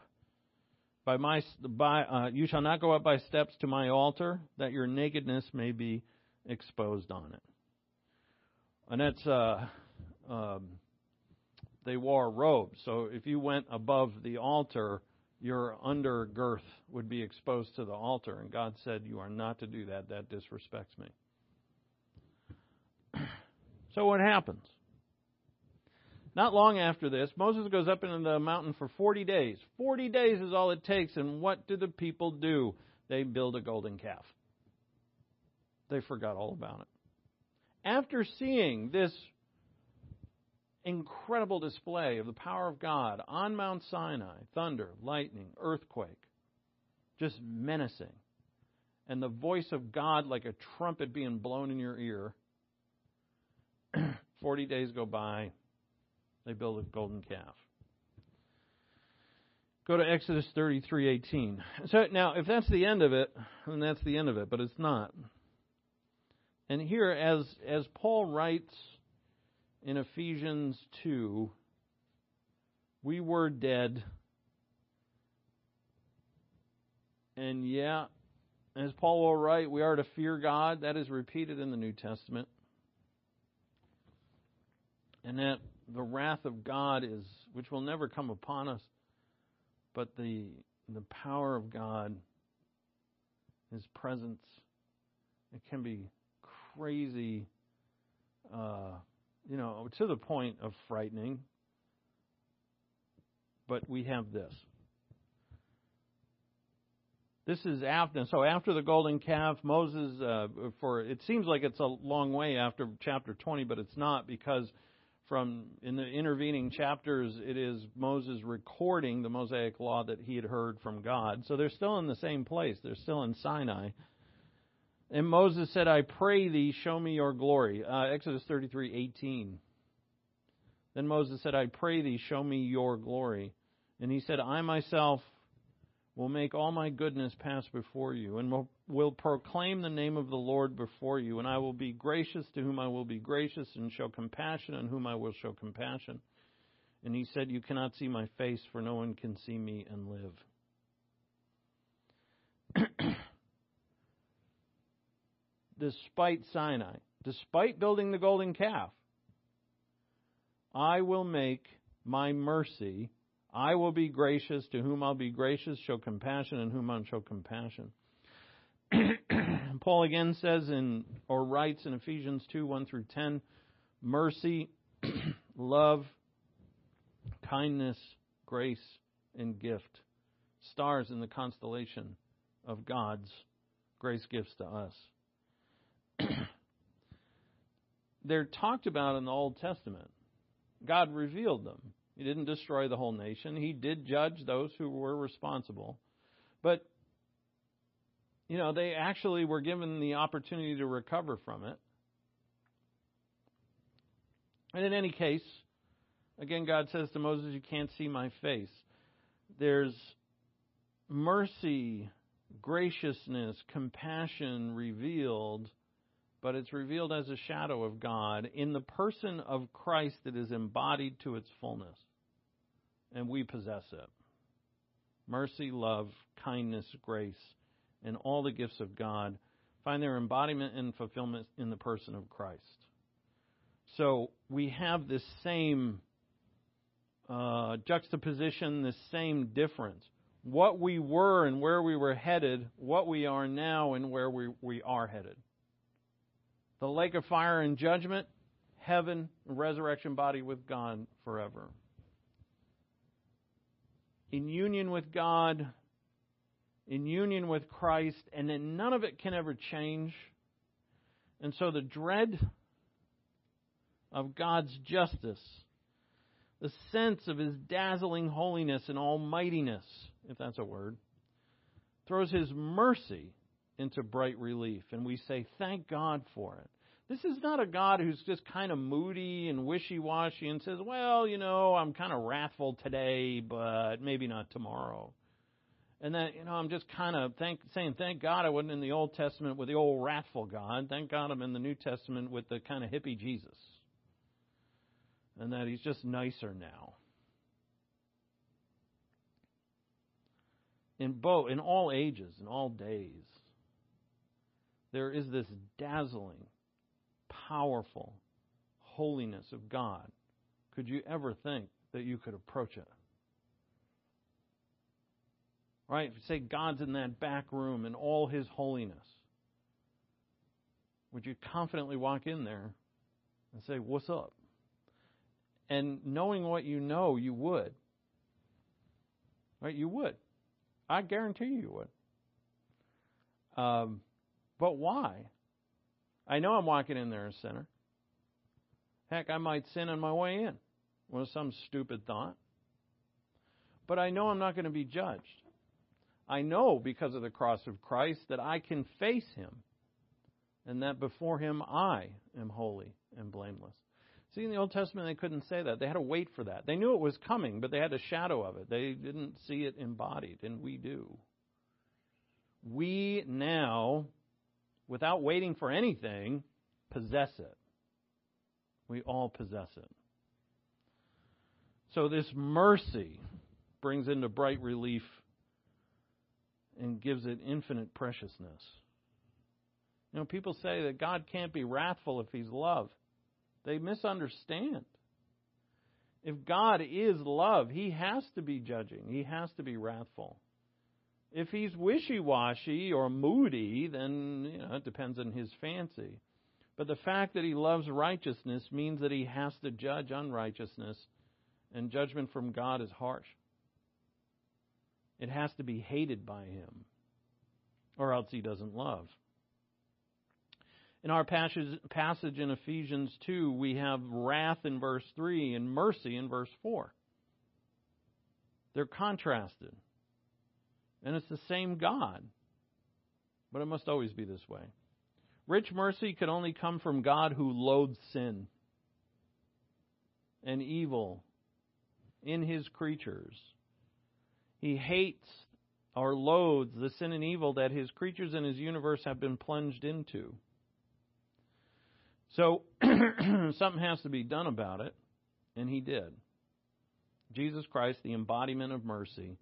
you shall not go up by steps to my altar, that your nakedness may be exposed on it. And that's they wore robes. So if you went above the altar, your undergirth would be exposed to the altar. And God said, you are not to do that. That disrespects me. So what happens? Not long after this, Moses goes up into the mountain for 40 days. 40 days is all it takes. And what do the people do? They build a golden calf. They forgot all about it. After seeing this incredible display of the power of God on Mount Sinai, thunder, lightning, earthquake, just menacing, and the voice of God like a trumpet being blown in your ear, 40 days go by, they build a golden calf. Go to Exodus 33:18. So now, if that's the end of it, then that's the end of it, but it's not. And here, as Paul writes in Ephesians 2, we were dead. And yeah, as Paul will write, we are to fear God. That is repeated in the New Testament. And that the wrath of God is, which will never come upon us, but the power of God, His presence, it can be crazy, to the point of frightening. But we have this. This is after. So after the golden calf, Moses, it seems like it's a long way after chapter 20, but it's not, because in the intervening chapters, it is Moses recording the Mosaic law that he had heard from God. So they're still in the same place. They're still in Sinai. And Moses said, I pray thee, show me your glory. Exodus 33:18. Then Moses said, I pray thee, show me your glory. And he said, I myself will make all my goodness pass before you, and will proclaim the name of the Lord before you. And I will be gracious to whom I will be gracious, and show compassion on whom I will show compassion. And he said, you cannot see my face, for no one can see me and live. Despite Sinai, despite building the golden calf, I will make my mercy, I will be gracious to whom I'll be gracious, show compassion on whom I'll show compassion. Paul again says writes in Ephesians 2:1-10, mercy, love, kindness, grace, and gift. Stars in the constellation of God's grace gifts to us. They're talked about in the Old Testament. God revealed them. He didn't destroy the whole nation. He did judge those who were responsible. But, they actually were given the opportunity to recover from it. And in any case, again, God says to Moses, you can't see my face. There's mercy, graciousness, compassion revealed, but it's revealed as a shadow of God in the person of Christ that is embodied to its fullness. And we possess it. Mercy, love, kindness, grace, and all the gifts of God find their embodiment and fulfillment in the person of Christ. So we have this same juxtaposition, this same difference. What we were and where we were headed, what we are now and where we are headed. The lake of fire and judgment, heaven, resurrection body with God forever. In union with God, in union with Christ, and then none of it can ever change. And so the dread of God's justice, the sense of His dazzling holiness and almightiness, if that's a word, throws His mercy into bright relief, and we say, thank God for it. This is not a God who's just kind of moody and wishy-washy and says, well, I'm kind of wrathful today, but maybe not tomorrow. And that, I'm just kind of saying, thank God I wasn't in the Old Testament with the old wrathful God. Thank God I'm in the New Testament with the kind of hippie Jesus. And that He's just nicer now. In all ages, in all days, there is this dazzling, powerful holiness of God. Could you ever think that you could approach it? Right? If you say God's in that back room in all His holiness, would you confidently walk in there and say, what's up? And knowing what you know, you would. Right? You would. I guarantee you would. But why? I know I'm walking in there a sinner. Heck, I might sin on my way in with some stupid thought. But I know I'm not going to be judged. I know because of the cross of Christ that I can face Him and that before Him I am holy and blameless. See, in the Old Testament they couldn't say that. They had to wait for that. They knew it was coming, but they had a shadow of it. They didn't see it embodied, and we do. We now, without waiting for anything, possess it. We all possess it. So this mercy brings into bright relief and gives it infinite preciousness. People say that God can't be wrathful if He's love. They misunderstand. If God is love, He has to be judging. He has to be wrathful. If He's wishy-washy or moody, then it depends on His fancy. But the fact that He loves righteousness means that He has to judge unrighteousness, and judgment from God is harsh. It has to be hated by Him. or else he doesn't love. In our passage in Ephesians 2, we have wrath in verse 3 and mercy in verse 4. They're contrasted. And it's the same God. But it must always be this way. Rich mercy could only come from God who loathes sin and evil in His creatures. He hates or loathes the sin and evil that His creatures and His universe have been plunged into. So, something has to be done about it, and He did. Jesus Christ, the embodiment of mercy,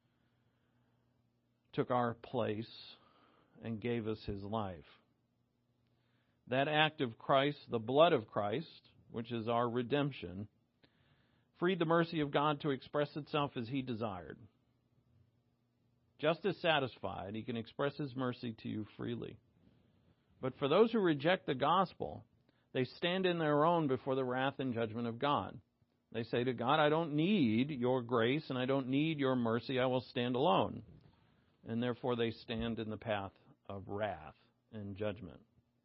took our place and gave us His life. That act of Christ, the blood of Christ, which is our redemption, freed the mercy of God to express itself as He desired. Just as satisfied, He can express His mercy to you freely. But for those who reject the gospel, they stand in their own before the wrath and judgment of God. They say to God, I don't need your grace and I don't need your mercy. I will stand alone. And therefore they stand in the path of wrath and judgment.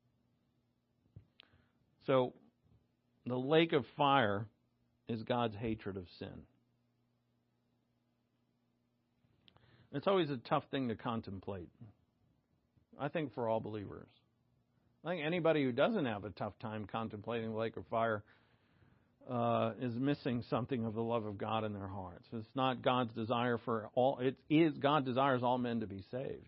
So, the lake of fire is God's hatred of sin. It's always a tough thing to contemplate, I think, for all believers. I think anybody who doesn't have a tough time contemplating the lake of fire is missing something of the love of God in their hearts. It's not God's desire for all. It is God desires all men to be saved.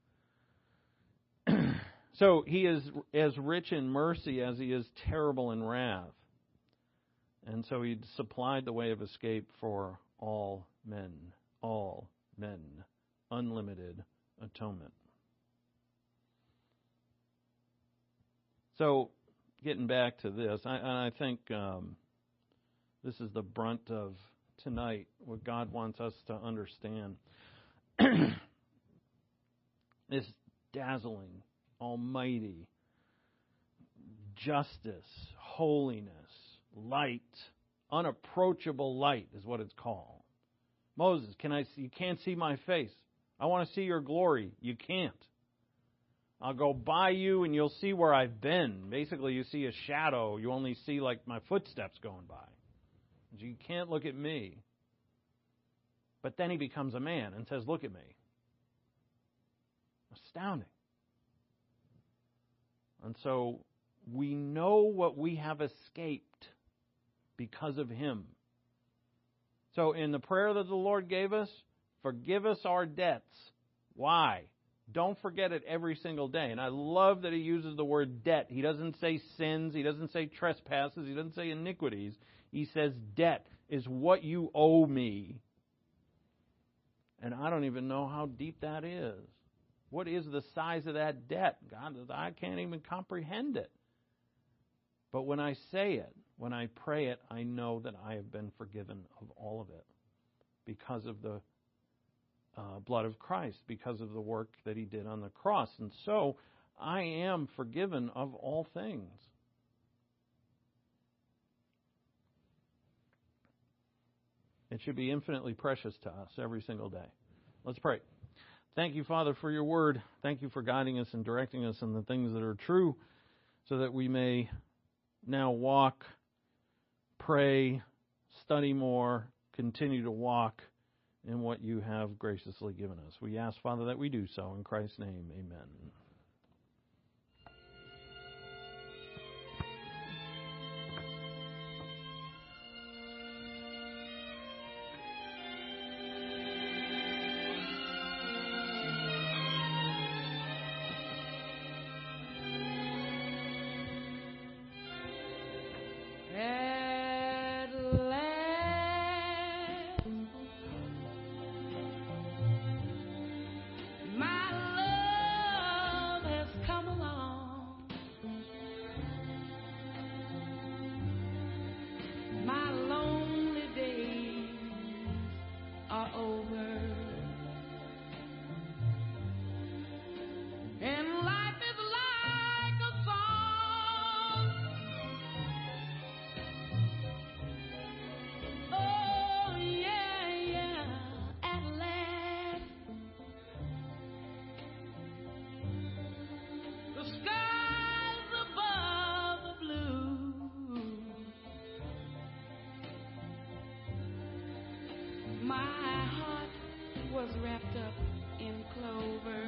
So He is as rich in mercy as He is terrible in wrath. And so He supplied the way of escape for all men. All men. Unlimited atonement. So, getting back to this, I think this is the brunt of tonight, what God wants us to understand. This dazzling, almighty, justice, holiness, light, unapproachable light is what it's called. Moses, you can't see my face. I want to see your glory. You can't. I'll go by you and you'll see where I've been. Basically, you see a shadow. You only see like my footsteps going by. You can't look at me. But then He becomes a man and says, look at me. Astounding. And so we know what we have escaped because of Him. So in the prayer that the Lord gave us, forgive us our debts. Why? Don't forget it every single day. And I love that He uses the word debt. He doesn't say sins. He doesn't say trespasses. He doesn't say iniquities. He says debt is what you owe me. And I don't even know how deep that is. What is the size of that debt? God, I can't even comprehend it. But when I say it, when I pray it, I know that I have been forgiven of all of it because of the blood of Christ, because of the work that He did on the cross. And so I am forgiven of all things. It should be infinitely precious to us every single day. Let's pray. Thank you, Father, for your word. Thank you for guiding us and directing us in the things that are true so that we may now walk, pray, study more, continue to walk in what you have graciously given us. We ask, Father, that we do so. In Christ's name, amen. My love wrapped up in clover.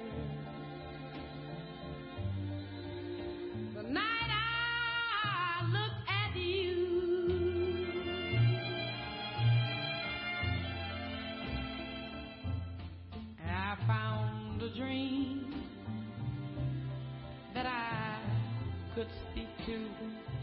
The night I looked at you, I found a dream that I could speak to.